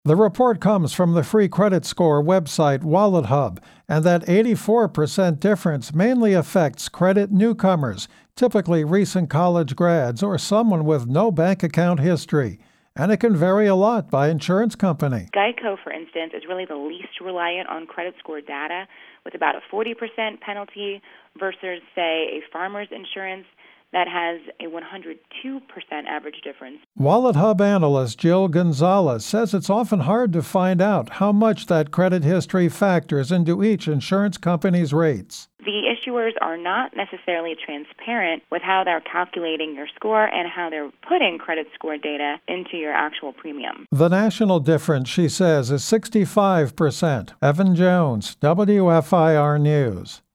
The report comes from the free credit score website WalletHub, and that 84% difference mainly affects credit newcomers, typically recent college grads or someone with no bank account history. And it can vary a lot by insurance company. Geico, for instance, is really the least reliant on credit score data, with about a 40% penalty versus, say, a farmer's insurance that has a 102% average difference. WalletHub analyst Jill Gonzalez says it's often hard to find out how much that credit history factors into each insurance company's rates. The issuers are not necessarily transparent with how they're calculating your score and how they're putting credit score data into your actual premium. The national difference, she says, is 65%. Evan Jones, WFIR News.